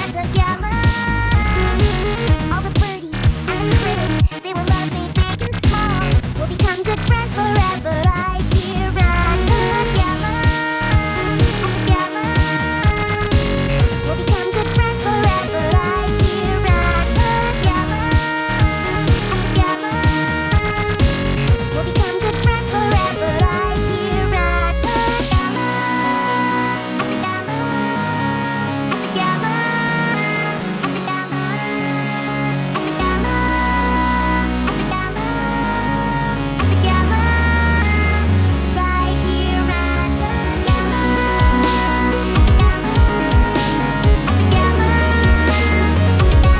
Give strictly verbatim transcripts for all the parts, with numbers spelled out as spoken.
at the gala. All the birdies and the critters, they will love me big and small. We'll become good friends forever right here at the gala. At the gala. We'll become good friends forever right here at the gala. At the gala. We'll become good friends forever right here at the gala. At the gala. At the gala. At the gala. At the gala. At the gala. At the gala. Right here at the gala. At the gala. At the gala. At the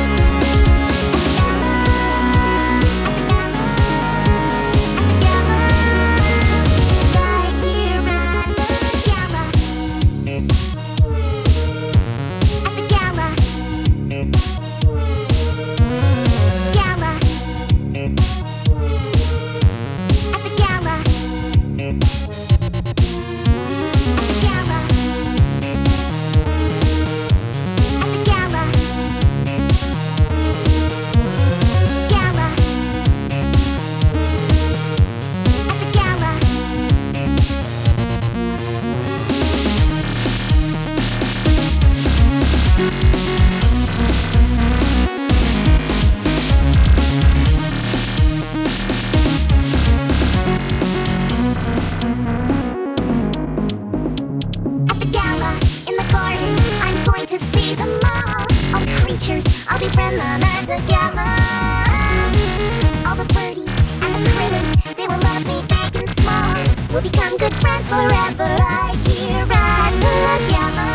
to see them all, all the creatures, I'll befriend them at the gala. All the birdies and the critters, they will love me big and small. We'll become good friends forever right here at the gala.